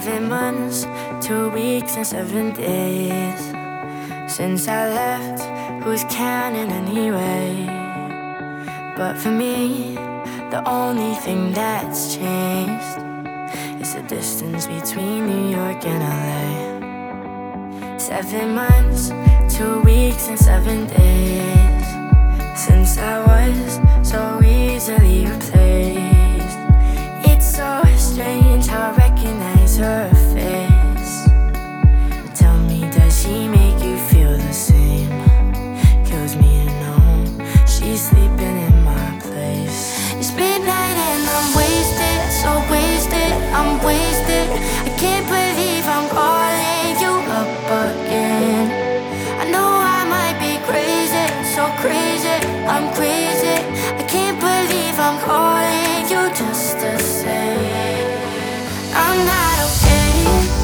7 months, 2 weeks, and 7 days since I left. Who's counting anyway? But for me, the only thing that's changed is the distance between New York and LA. 7 months, 2 weeks, and 7 days since I was so easily replaced. It's so strange how I recognize her face. Tell me, does she make you feel the same? Kills me to know she's sleeping in my place. It's midnight and I'm wasted, so wasted, I'm wasted. I can't believe I'm calling you up again. I know I might be crazy, so crazy, I'm crazy. I can't believe I'm calling you just to say I'm not okay.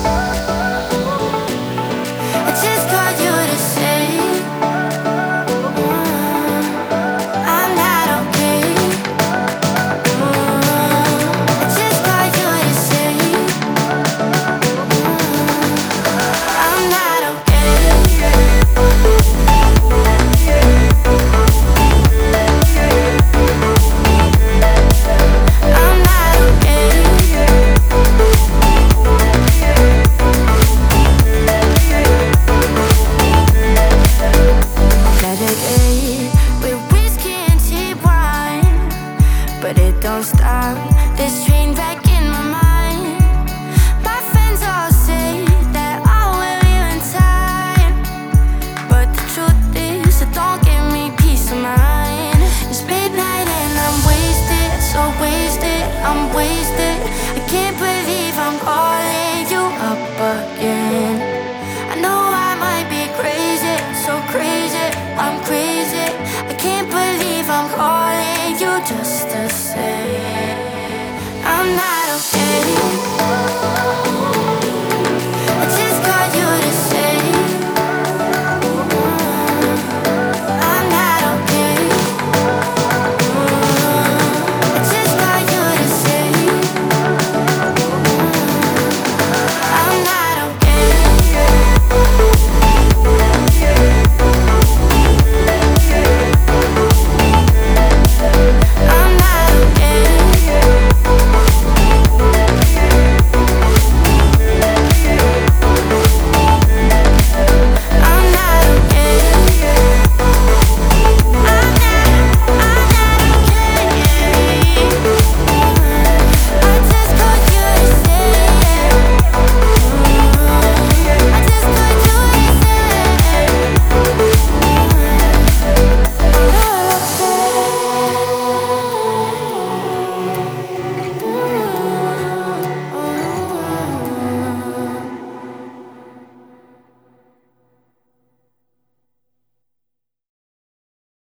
I just called you to say I'm not okay. I just called you to say I'm not okay. I'm not okay. Meditate with whiskey and cheap wine, but it don't stop this dream.